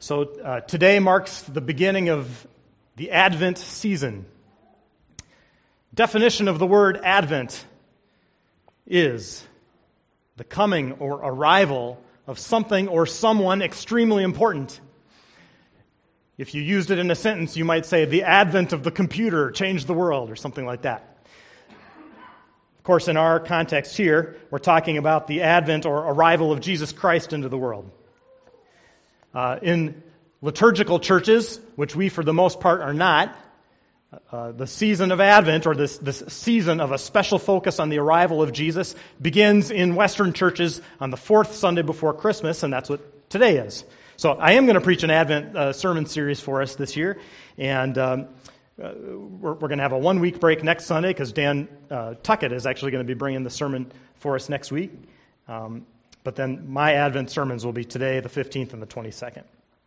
Today marks the beginning of the Advent season. Definition of the word Advent is the coming or arrival of something or someone extremely important. If you used it in a sentence, you might say, the advent of the computer changed the world, or something like that. Of course, in our context here, we're talking about the advent or arrival of Jesus Christ into the world. In liturgical churches, which we for the most part are not, the season of Advent, or this season of a special focus on the arrival of Jesus, begins in Western churches on the fourth Sunday before Christmas, and that's what today is. So I am going to preach an Advent sermon series for us this year, and we're going to have a 1-week break next Sunday because Dan Tuckett is actually going to be bringing the sermon for us next week. But then my Advent sermons will be today, the 15th and the 22nd.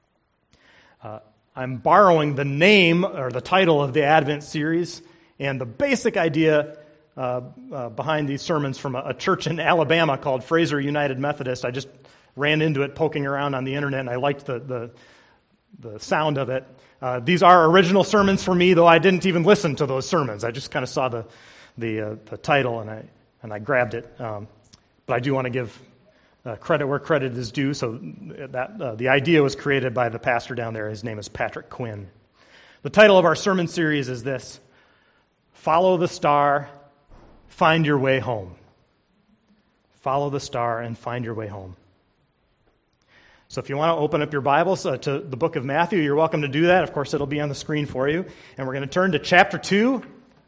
I'm borrowing the name or the title of the Advent series and the basic idea behind these sermons from a church in Alabama called Fraser United Methodist. I just ran into it poking around on the internet, and I liked the sound of it. These are original sermons for me, though I didn't even listen to those sermons. I just kind of saw the title and I grabbed it. But I do want to give credit where credit is due. So that the idea was created by the pastor down there. His name is Patrick Quinn. The title of our sermon series is this: Follow the Star, Find Your Way Home. Follow the star and find your way home. So if you want to open up your Bibles to the book of Matthew, you're welcome to do that. Of course, it'll be on the screen for you. And we're going to turn to chapter 2,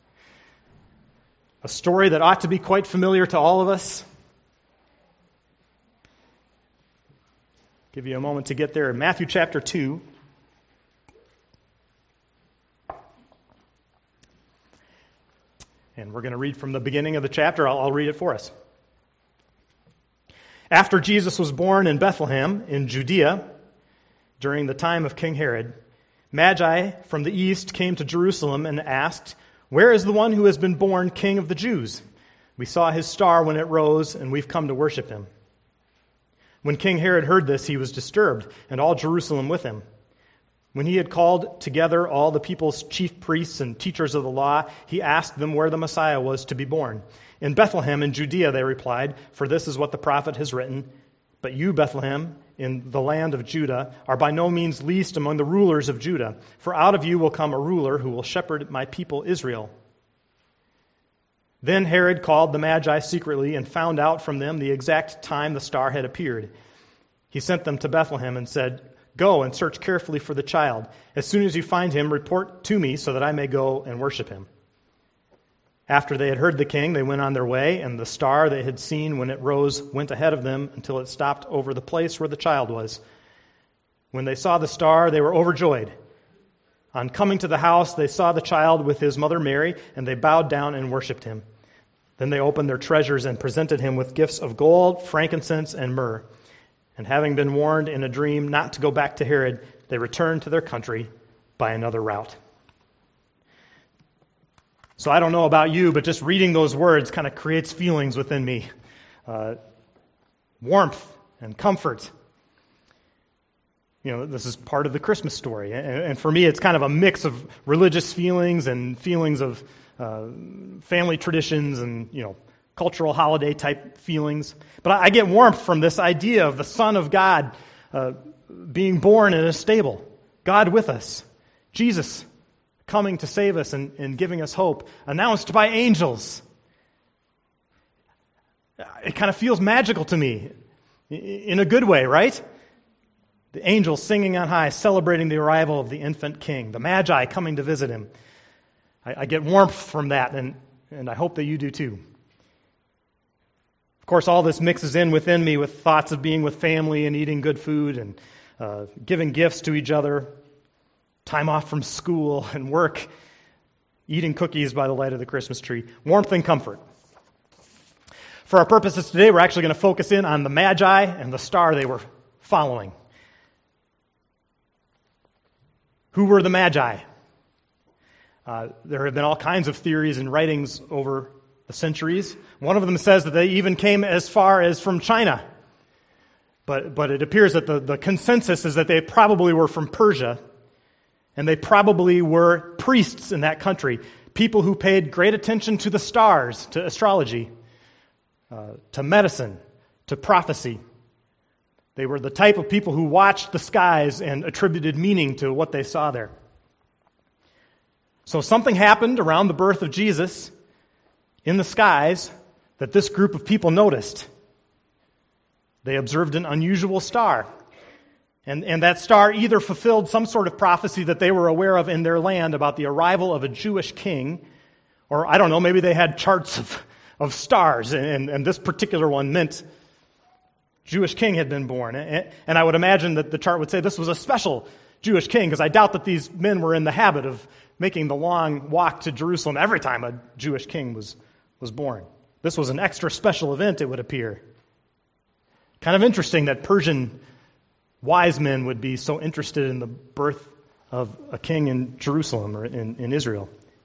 a story that ought to be quite familiar to all of us. Give you a moment to get there. Matthew chapter 2. And we're going to read from the beginning of the chapter. I'll read it for us. After Jesus was born in Bethlehem in Judea, during the time of King Herod, Magi from the east came to Jerusalem and asked, "Where is the one who has been born King of the Jews? We saw his star when it rose, and we've come to worship him." When King Herod heard this, he was disturbed, and all Jerusalem with him. When he had called together all the people's chief priests and teachers of the law, he asked them where the Messiah was to be born. "In Bethlehem in Judea," they replied, "for this is what the prophet has written. But you, Bethlehem, in the land of Judah, are by no means least among the rulers of Judah, for out of you will come a ruler who will shepherd my people Israel." Then Herod called the Magi secretly and found out from them the exact time the star had appeared. He sent them to Bethlehem and said, "Go and search carefully for the child. As soon as you find him, report to me so that I may go and worship him." After they had heard the king, they went on their way, and the star they had seen when it rose went ahead of them until it stopped over the place where the child was. When they saw the star, they were overjoyed. On coming to the house, they saw the child with his mother Mary, and they bowed down and worshipped him. Then they opened their treasures and presented him with gifts of gold, frankincense, and myrrh. And having been warned in a dream not to go back to Herod, they returned to their country by another route. So I don't know about you, but just reading those words kind of creates feelings within me. Warmth and comfort. You know, this is part of the Christmas story. And for me, it's kind of a mix of religious feelings and feelings of family traditions and, cultural holiday type feelings. But I get warmth from this idea of the Son of God being born in a stable, God with us, Jesus coming to save us and giving us hope, announced by angels. It kind of feels magical to me in a good way, right? The angels singing on high, celebrating the arrival of the infant king, the Magi coming to visit him. I get warmth from that, and I hope that you do too. Of course, all this mixes in within me with thoughts of being with family and eating good food and giving gifts to each other, time off from school and work, eating cookies by the light of the Christmas tree, warmth and comfort. For our purposes today, we're actually going to focus in on the Magi and the star they were following. Who were the Magi? There have been all kinds of theories and writings over the centuries. One of them says that they even came as far as from China. But it appears that the consensus is that they probably were from Persia, and they probably were priests in that country, people who paid great attention to the stars, to astrology, to medicine, to prophecy. They were the type of people who watched the skies and attributed meaning to what they saw there. So something happened around the birth of Jesus in the skies that this group of people noticed. They observed an unusual star. And that star either fulfilled some sort of prophecy that they were aware of in their land about the arrival of a Jewish king, or I don't know, maybe they had charts of stars, and this particular one meant Jewish king had been born. And I would imagine that the chart would say this was a special Jewish king, because I doubt that these men were in the habit of making the long walk to Jerusalem every time a Jewish king was born. This was an extra special event, it would appear. Kind of interesting that Persian wise men would be so interested in the birth of a king in Jerusalem or in Israel.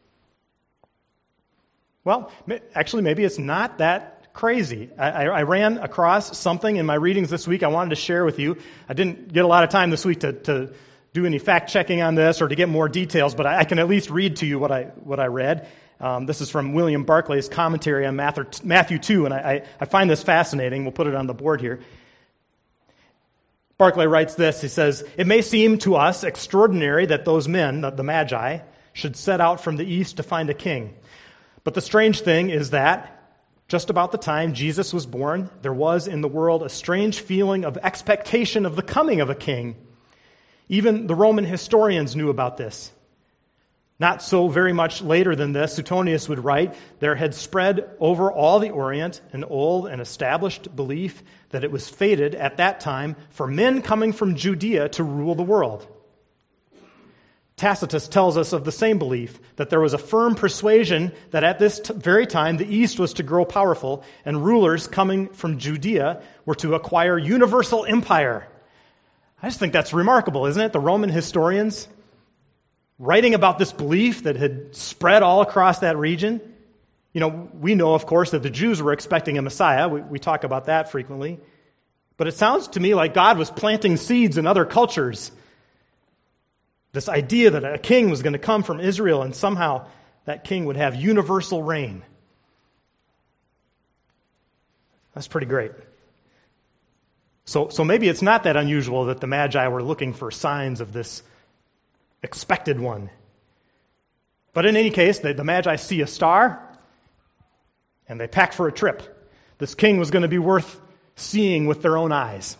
Well, actually, maybe it's not that crazy. I ran across something in my readings this week I wanted to share with you. I didn't get a lot of time this week to do any fact-checking on this or to get more details, but I can at least read to you what I read. This is from William Barclay's commentary on Matthew 2, and I find this fascinating. We'll put it on the board here. Barclay writes this. He says, "It may seem to us extraordinary that those men, the Magi, should set out from the east to find a king. But the strange thing is that just about the time Jesus was born, there was in the world a strange feeling of expectation of the coming of a king. Even the Roman historians knew about this. Not so very much later than this, Suetonius would write, there had spread over all the Orient an old and established belief that it was fated at that time for men coming from Judea to rule the world. Tacitus tells us of the same belief, that there was a firm persuasion that at this very time the East was to grow powerful, and rulers coming from Judea were to acquire universal empire." I just think that's remarkable, isn't it? The Roman historians writing about this belief that had spread all across that region. You know, we know, of course, that the Jews were expecting a Messiah. We talk about that frequently. But it sounds to me like God was planting seeds in other cultures. This idea that a king was going to come from Israel and somehow that king would have universal reign. That's pretty great. So maybe it's not that unusual that the Magi were looking for signs of this expected one. But in any case, the Magi see a star, and they pack for a trip. This king was going to be worth seeing with their own eyes.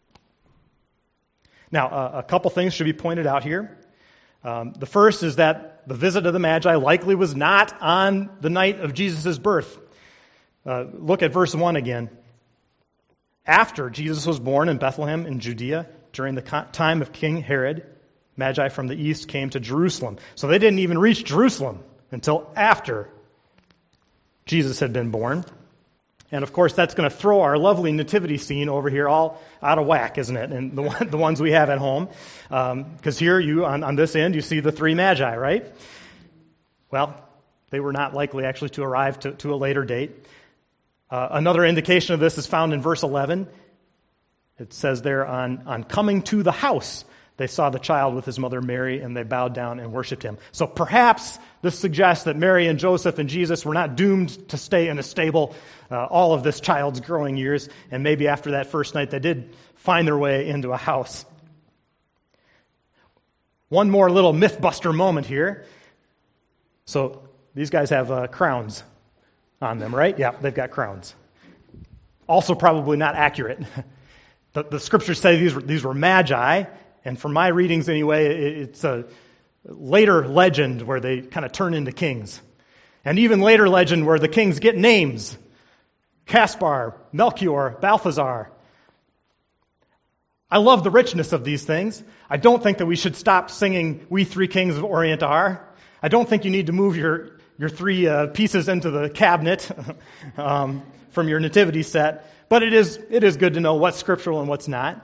Now, a couple things should be pointed out here. The first is that the visit of the Magi likely was not on the night of Jesus' birth. Look at verse 1 again. After Jesus was born in Bethlehem in Judea, during the time of King Herod, Magi from the east came to Jerusalem. So they didn't even reach Jerusalem until after Jesus had been born. And of course, that's going to throw our lovely nativity scene over here all out of whack, isn't it? And the ones we have at home. Because here, you on this end, you see the three Magi, right? Well, they were not likely actually to arrive to a later date. Another indication of this is found in verse 11. It says there, on coming to the house, they saw the child with his mother Mary, and they bowed down and worshipped him. So perhaps this suggests that Mary and Joseph and Jesus were not doomed to stay in a stable all of this child's growing years, and maybe after that first night they did find their way into a house. One more little myth-buster moment here. So these guys have crowns on them, right? Yeah, they've got crowns. Also probably not accurate. The scriptures say these were magi, and from my readings anyway, it's a later legend where they kind of turn into kings. And even later legend where the kings get names. Caspar, Melchior, Balthazar. I love the richness of these things. I don't think that we should stop singing "We Three Kings of Orient Are." I don't think you need to move your three pieces into the cabinet from your nativity set. But it is good to know what's scriptural and what's not.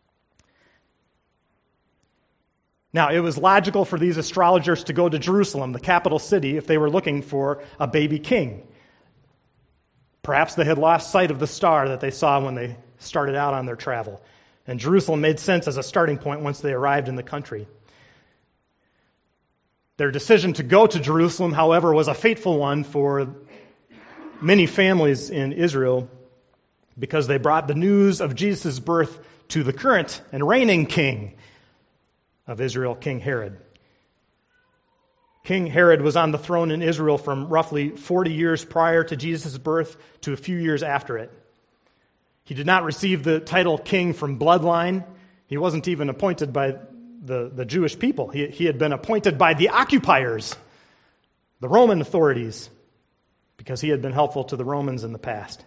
Now, it was logical for these astrologers to go to Jerusalem, the capital city, if they were looking for a baby king. Perhaps they had lost sight of the star that they saw when they started out on their travel. And Jerusalem made sense as a starting point once they arrived in the country. Their decision to go to Jerusalem, however, was a fateful one for many families in Israel because they brought the news of Jesus' birth to the current and reigning king of Israel, King Herod. King Herod was on the throne in Israel from roughly 40 years prior to Jesus' birth to a few years after it. He did not receive the title king from bloodline. He wasn't even appointed by the Jewish people. He had been appointed by the occupiers, the Roman authorities, because he had been helpful to the Romans in the past.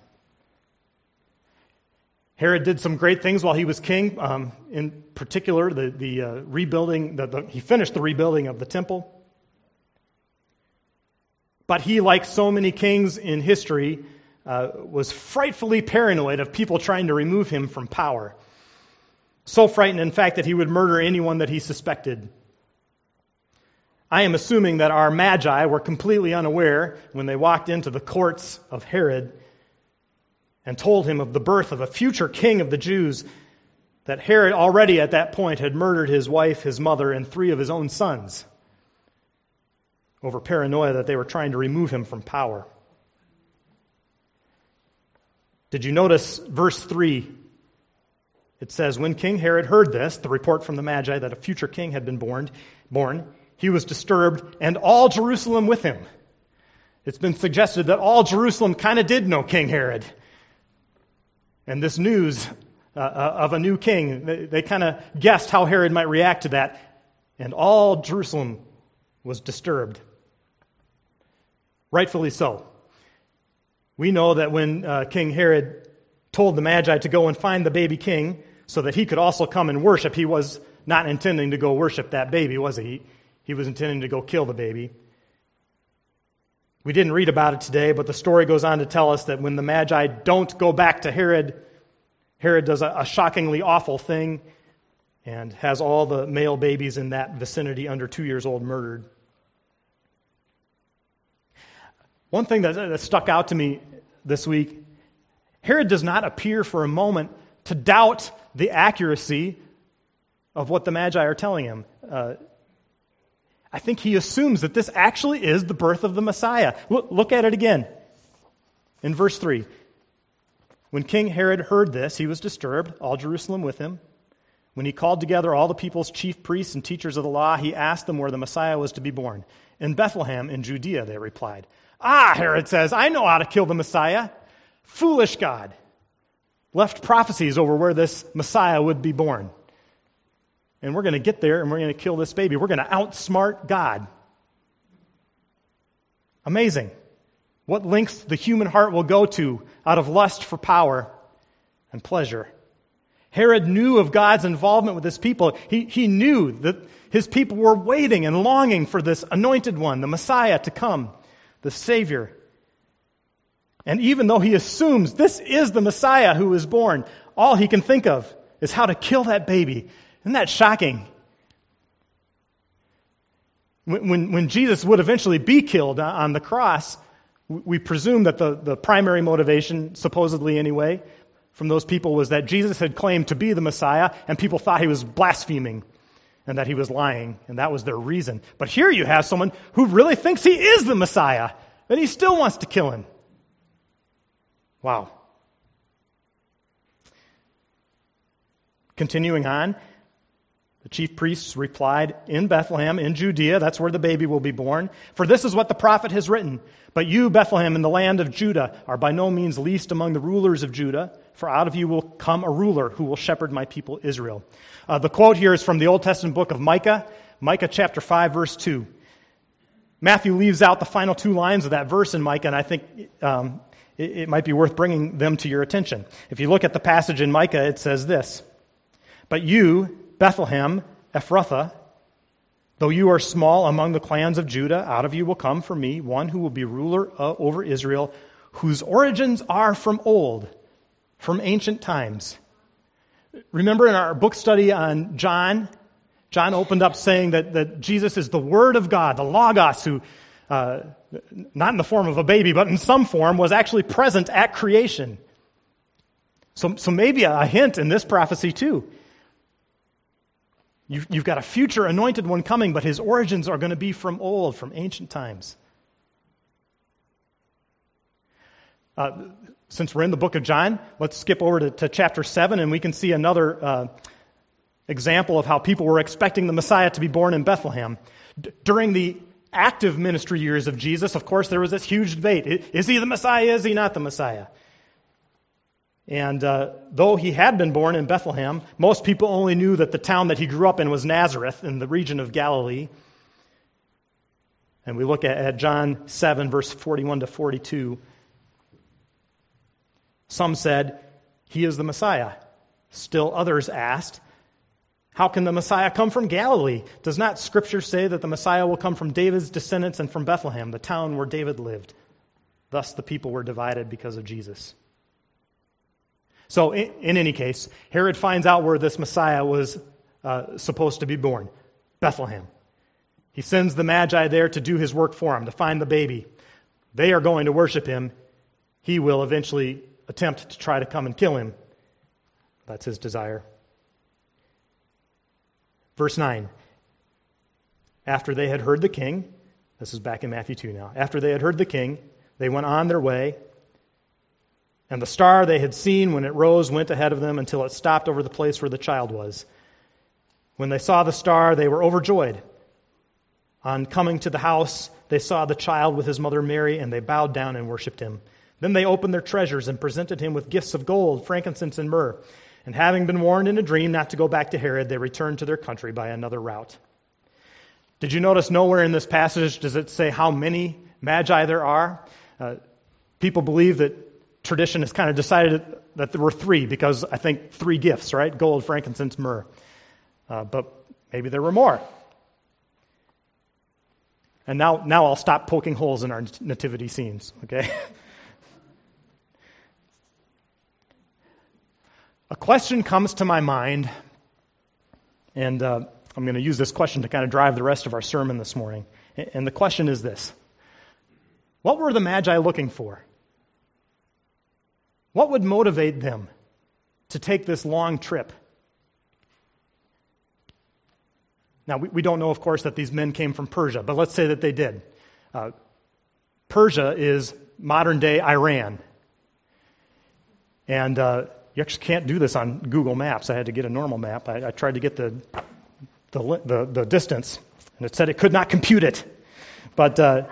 Herod did some great things while he was king. In particular, the rebuilding. He finished the rebuilding of the temple. But he, like so many kings in history, was frightfully paranoid of people trying to remove him from power. So frightened, in fact, that he would murder anyone that he suspected. I am assuming that our magi were completely unaware when they walked into the courts of Herod and told him of the birth of a future king of the Jews, that Herod already at that point had murdered his wife, his mother, and 3 of his own sons over paranoia that they were trying to remove him from power. Did you notice verse 3? It says, when King Herod heard this, the report from the Magi that a future king had been born, he was disturbed, and all Jerusalem with him. It's been suggested that all Jerusalem kind of did know King Herod. And this news of a new king, they kind of guessed how Herod might react to that, and all Jerusalem was disturbed. Rightfully so. We know that when King Herod told the Magi to go and find the baby king so that he could also come and worship, he was not intending to go worship that baby, was he? He was intending to go kill the baby. We didn't read about it today, but the story goes on to tell us that when the Magi don't go back to Herod, Herod does a shockingly awful thing and has all the male babies in that vicinity under 2 years old murdered. One thing that stuck out to me this week, Herod does not appear for a moment to doubt the accuracy of what the Magi are telling him. I think he assumes that this actually is the birth of the Messiah. Look at it again in verse 3. When King Herod heard this, he was disturbed, all Jerusalem with him. When he called together all the people's chief priests and teachers of the law, he asked them where the Messiah was to be born. In Bethlehem in Judea, they replied. Ah, Herod says, I know how to kill the Messiah. Foolish God. Left prophecies over where this Messiah would be born. And we're going to get there and we're going to kill this baby. We're going to outsmart God. Amazing. What lengths the human heart will go to out of lust for power and pleasure. Herod knew of God's involvement with his people. He knew that his people were waiting and longing for this anointed one, the Messiah, to come, the Savior. And even though he assumes this is the Messiah who is born, all he can think of is how to kill that baby. Isn't that shocking? When Jesus would eventually be killed on the cross, we presume that the primary motivation, supposedly anyway, from those people was that Jesus had claimed to be the Messiah, and people thought he was blaspheming and that he was lying, and that was their reason. But here you have someone who really thinks he is the Messiah, and he still wants to kill him. Wow. Continuing on, the chief priests replied, in Bethlehem, in Judea, that's where the baby will be born. For this is what the prophet has written. But you, Bethlehem, in the land of Judah, are by no means least among the rulers of Judah, for out of you will come a ruler who will shepherd my people Israel. The quote here is from the Old Testament book of Micah, Micah chapter 5, verse 2. Matthew leaves out the final 2 lines of that verse in Micah, and I think it might be worth bringing them to your attention. If you look at the passage in Micah, it says this, but you, Bethlehem, Ephrathah, though you are small among the clans of Judah, out of you will come for me one who will be ruler over Israel, whose origins are from old, from ancient times. Remember in our book study on John opened up saying that Jesus is the Word of God, the Logos, who, not in the form of a baby, but in some form, was actually present at creation. So maybe a hint in this prophecy too. You've got a future anointed one coming, but his origins are going to be from old, from ancient times. Since we're in the book of John, let's skip over to chapter 7, and we can see another example of how people were expecting the Messiah to be born in Bethlehem. During the active ministry years of Jesus, of course, there was this huge debate. Is he the Messiah? Is he not the Messiah? And though he had been born in Bethlehem, most people only knew that the town that he grew up in was Nazareth in the region of Galilee. And we look at John 7, verse 41 to 42. Some said, he is the Messiah. Still others asked, how can the Messiah come from Galilee? Does not Scripture say that the Messiah will come from David's descendants and from Bethlehem, the town where David lived? Thus the people were divided because of Jesus. So in any case, Herod finds out where this Messiah was supposed to be born, Bethlehem. He sends the Magi there to do his work for him, to find the baby. They are going to worship him. He will eventually attempt to try to come and kill him. That's his desire. Verse 9. After they had heard the king, this is back in Matthew 2 now. After they had heard the king, they went on their way, and the star they had seen when it rose went ahead of them until it stopped over the place where the child was. When they saw the star, they were overjoyed. On coming to the house, they saw the child with his mother Mary, and they bowed down and worshipped him. Then they opened their treasures and presented him with gifts of gold, frankincense, and myrrh. And having been warned in a dream not to go back to Herod, they returned to their country by another route. Did you notice nowhere in this passage does it say how many magi there are? People believe that tradition has kind of decided that there were 3 because I think 3 gifts, right? Gold, frankincense, myrrh. But maybe there were more. And now I'll stop poking holes in our nativity scenes, okay? A question comes to my mind, and I'm going to use this question to kind of drive the rest of our sermon this morning. And the question is this. What were the Magi looking for? What would motivate them to take this long trip? Now, we don't know, of course, that these men came from Persia, but let's say that they did. Persia is modern-day Iran. And you actually can't do this on Google Maps. I had to get a normal map. I tried to get the distance, and it said it could not compute it. But a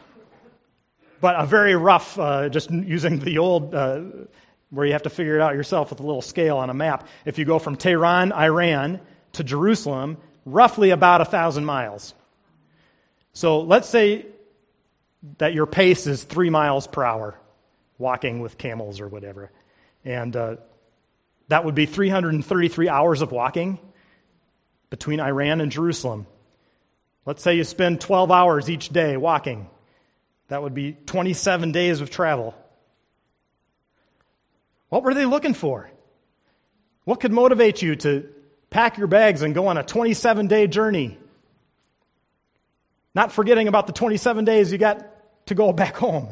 very rough, just using the old, where you have to figure it out yourself with a little scale on a map. If you go from Tehran, Iran, to Jerusalem, roughly about 1,000 miles. So let's say that your pace is 3 miles per hour, walking with camels or whatever. And that would be 333 hours of walking between Iran and Jerusalem. Let's say you spend 12 hours each day walking. That would be 27 days of travel. What were they looking for? What could motivate you to pack your bags and go on a 27-day journey? Not forgetting about the 27 days you got to go back home.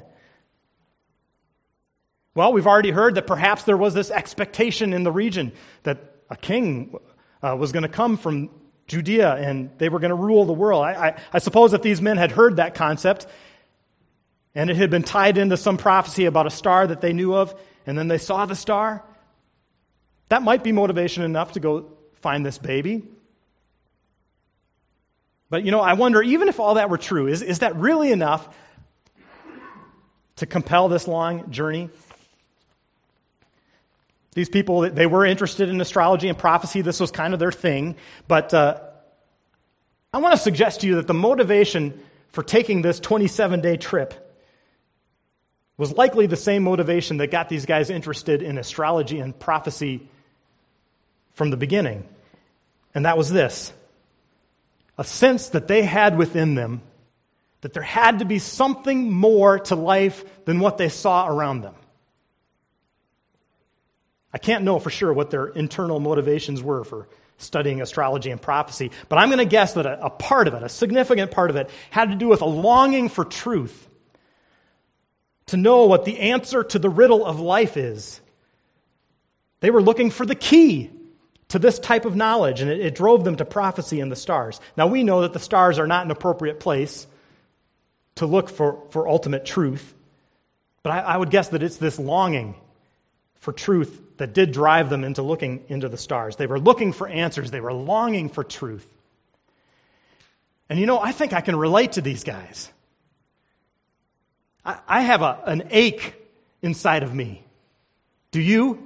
Well, we've already heard that perhaps there was this expectation in the region that a king was going to come from Judea and they were going to rule the world. I suppose that these men had heard that concept and it had been tied into some prophecy about a star that they knew of, and then they saw the star. That might be motivation enough to go find this baby. But, I wonder, even if all that were true, is that really enough to compel this long journey? These people, they were interested in astrology and prophecy. This was kind of their thing. But I want to suggest to you that the motivation for taking this 27-day trip was likely the same motivation that got these guys interested in astrology and prophecy from the beginning. And that was this: a sense that they had within them that there had to be something more to life than what they saw around them. I can't know for sure what their internal motivations were for studying astrology and prophecy, but I'm going to guess that a part of it, a significant part of it, had to do with a longing for truth, to know what the answer to the riddle of life is, They were looking for the key to this type of knowledge, and it drove them to prophecy and the stars. Now, we know that the stars are not an appropriate place to look for ultimate truth, but I would guess that it's this longing for truth that did drive them into looking into the stars. They were looking for answers. They were longing for truth. And I think I can relate to these guys. I have an ache inside of me. Do you?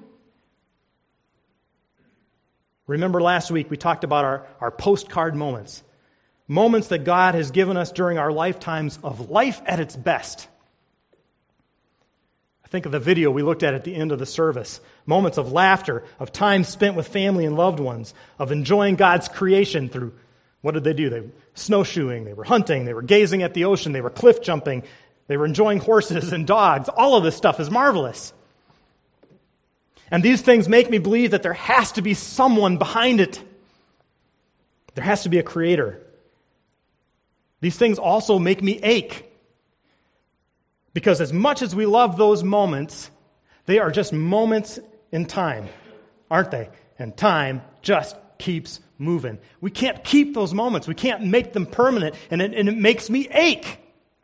Remember last week we talked about our postcard moments. Moments that God has given us during our lifetimes of life at its best. I think of the video we looked at the end of the service. Moments of laughter, of time spent with family and loved ones, of enjoying God's creation through, what did they do? They were snowshoeing, they were hunting, they were gazing at the ocean, they were cliff jumping, they were enjoying horses and dogs. All of this stuff is marvelous. And these things make me believe that there has to be someone behind it. There has to be a creator. These things also make me ache. Because as much as we love those moments, they are just moments in time, aren't they? And time just keeps moving. We can't keep those moments. We can't make them permanent, and it makes me ache.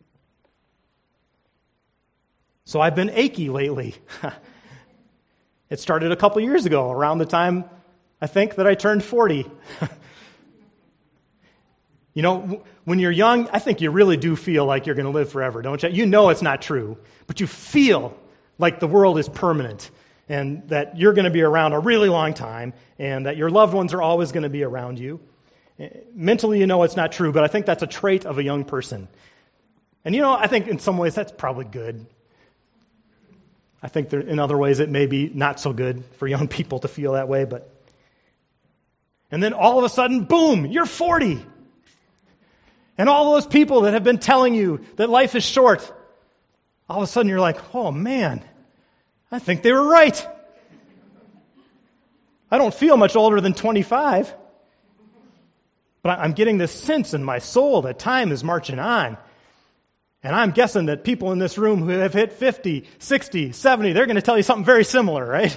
So I've been achy lately. It started a couple years ago, around the time, I think, that I turned 40. When you're young, I think you really do feel like you're going to live forever, don't you? You know it's not true, but you feel like the world is permanent and that you're going to be around a really long time and that your loved ones are always going to be around you. Mentally, you know it's not true, but I think that's a trait of a young person. And I think in some ways that's probably good. I think in other ways it may be not so good for young people to feel that way, but... And then all of a sudden, boom, you're 40. And all those people that have been telling you that life is short, all of a sudden you're like, oh man, I think they were right. I don't feel much older than 25, but I'm getting this sense in my soul that time is marching on. And I'm guessing that people in this room who have hit 50, 60, 70, they're going to tell you something very similar, right?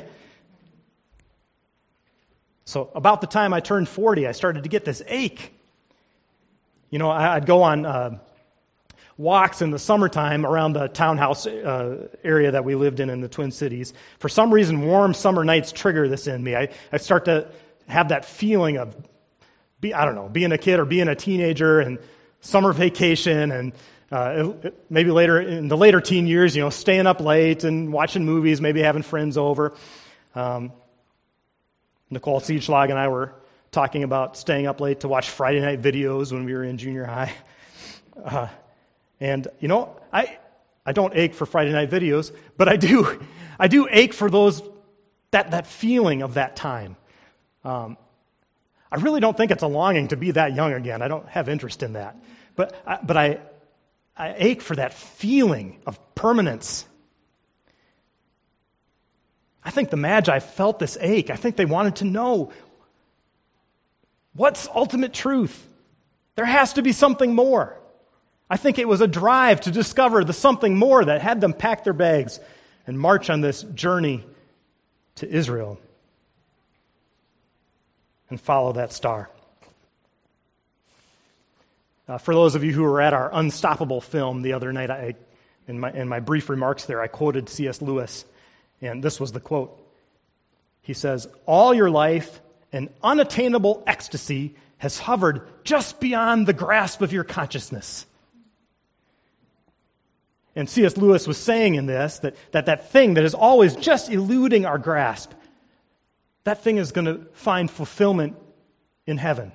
So about the time I turned 40, I started to get this ache. I'd go on walks in the summertime around the townhouse area that we lived in the Twin Cities. For some reason, warm summer nights trigger this in me. I start to have that feeling of, being a kid or being a teenager and summer vacation and maybe later in the later teen years, staying up late and watching movies, maybe having friends over. Nicole Siegschlag and I were talking about staying up late to watch Friday night videos when we were in junior high. I don't ache for Friday night videos, but I do ache for that feeling of that time. I really don't think it's a longing to be that young again. I don't have interest in that. But I ache for that feeling of permanence. I think the Magi felt this ache. I think they wanted to know, what's ultimate truth? There has to be something more. I think it was a drive to discover the something more that had them pack their bags and march on this journey to Israel and follow that star. For those of you who were at our Unstoppable film the other night, in my brief remarks there, I quoted C.S. Lewis, and this was the quote. He says, "All your life, an unattainable ecstasy has hovered just beyond the grasp of your consciousness." And C.S. Lewis was saying in this that thing that is always just eluding our grasp, that thing is going to find fulfillment in heaven.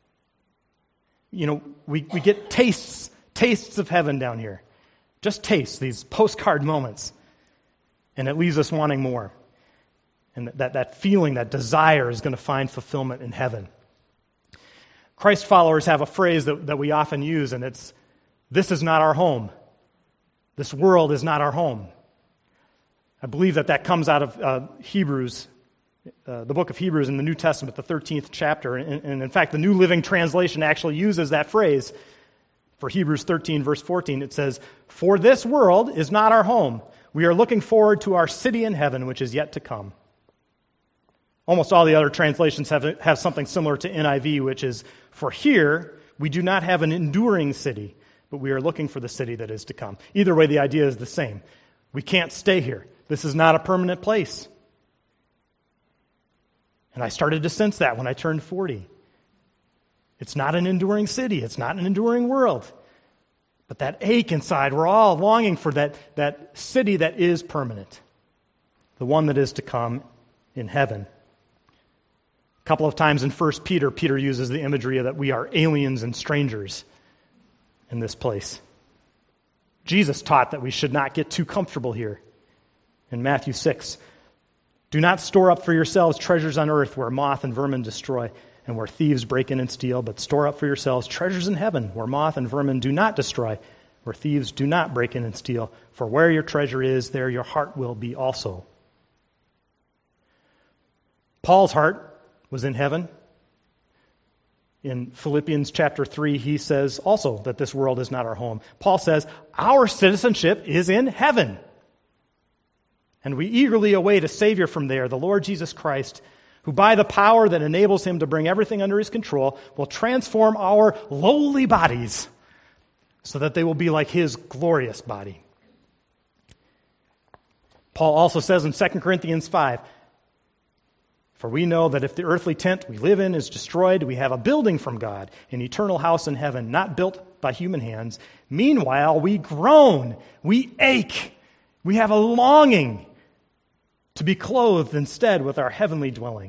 We get tastes of heaven down here. Just tastes, these postcard moments. And it leaves us wanting more. And that feeling, that desire is going to find fulfillment in heaven. Christ followers have a phrase that we often use, and it's, "This is not our home. This world is not our home." I believe that comes out of Hebrews, the book of Hebrews in the New Testament, the 13th chapter. And in fact, the New Living Translation actually uses that phrase for Hebrews 13, verse 14. It says, "For this world is not our home. We are looking forward to our city in heaven, which is yet to come." Almost all the other translations have something similar to NIV, which is, for here, we do not have an enduring city, but we are looking for the city that is to come. Either way, the idea is the same. We can't stay here. This is not a permanent place. And I started to sense that when I turned 40. It's not an enduring city. It's not an enduring world. But that ache inside, we're all longing for that city that is permanent, the one that is to come in heaven. A couple of times in 1 Peter, Peter uses the imagery that we are aliens and strangers in this place. Jesus taught that we should not get too comfortable here. In Matthew 6, do not store up for yourselves treasures on earth where moth and vermin destroy and where thieves break in and steal, but store up for yourselves treasures in heaven where moth and vermin do not destroy, where thieves do not break in and steal. For where your treasure is, there your heart will be also. Paul's heart was in heaven. In Philippians chapter 3, he says also that this world is not our home. Paul says, our citizenship is in heaven. And we eagerly await a Savior from there, the Lord Jesus Christ, who by the power that enables him to bring everything under his control will transform our lowly bodies so that they will be like his glorious body. Paul also says in 2 Corinthians 5, for we know that if the earthly tent we live in is destroyed, we have a building from God, an eternal house in heaven, not built by human hands. Meanwhile, we groan, we ache, we have a longing to be clothed instead with our heavenly dwelling.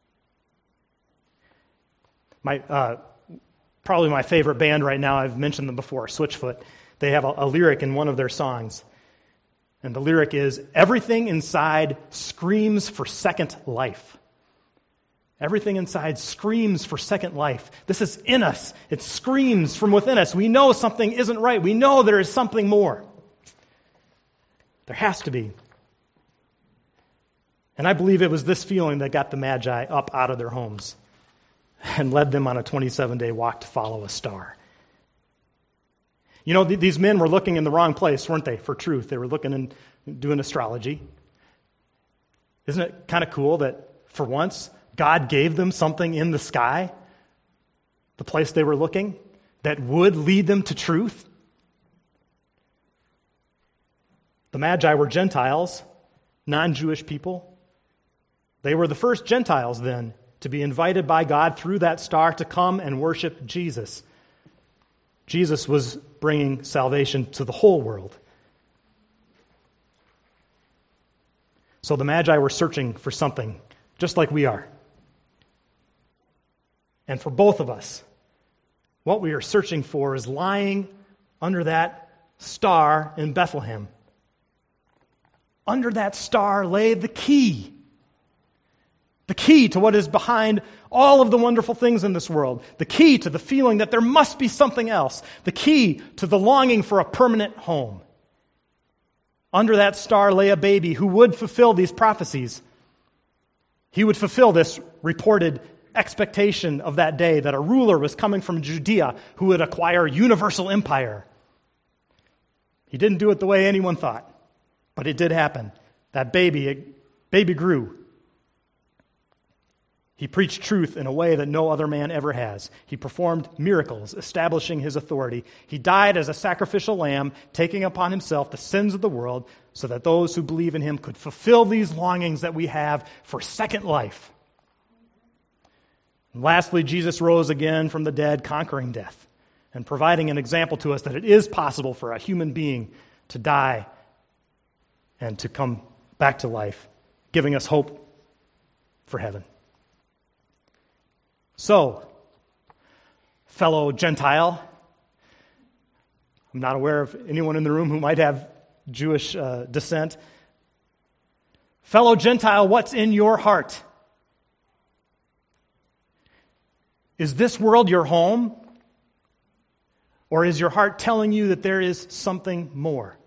Probably my favorite band right now, I've mentioned them before, Switchfoot. They have a lyric in one of their songs. And the lyric is, everything inside screams for second life. Everything inside screams for second life. This is in us. It screams from within us. We know something isn't right. We know there is something more. There has to be. And I believe it was this feeling that got the Magi up out of their homes and led them on a 27-day walk to follow a star. You know, these men were looking in the wrong place, weren't they, for truth? They were looking and doing astrology. Isn't it kind of cool that for once, God gave them something in the sky, the place they were looking, that would lead them to truth? The Magi were Gentiles, non-Jewish people. They were the first Gentiles then to be invited by God through that star to come and worship Jesus. Jesus was bringing salvation to the whole world. So the Magi were searching for something, just like we are. And for both of us, what we are searching for is lying under that star in Bethlehem. Under that star lay the key. The key to what is behind all of the wonderful things in this world. The key to the feeling that there must be something else. The key to the longing for a permanent home. Under that star lay a baby who would fulfill these prophecies. He would fulfill this reported expectation of that day that a ruler was coming from Judea who would acquire universal empire. He didn't do it the way anyone thought, but it did happen. That baby grew. He preached truth in a way that no other man ever has. He performed miracles, establishing his authority. He died as a sacrificial lamb, taking upon himself the sins of the world, so that those who believe in him could fulfill these longings that we have for second life. And lastly, Jesus rose again from the dead, conquering death, and providing an example to us that it is possible for a human being to die and to come back to life, giving us hope for heaven. So, fellow Gentile, I'm not aware of anyone in the room who might have Jewish descent. Fellow Gentile, what's in your heart? Is this world your home? Or is your heart telling you that there is something more?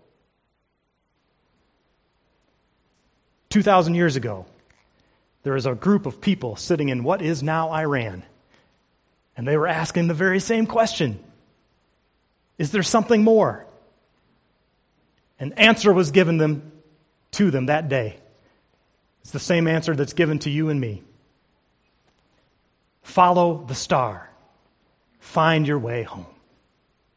2,000 years ago, there was a group of people sitting in what is now Iran, and they were asking the very same question. Is there something more? An answer was given to them that day. It's the same answer that's given to you and me. Follow the star. Find your way home.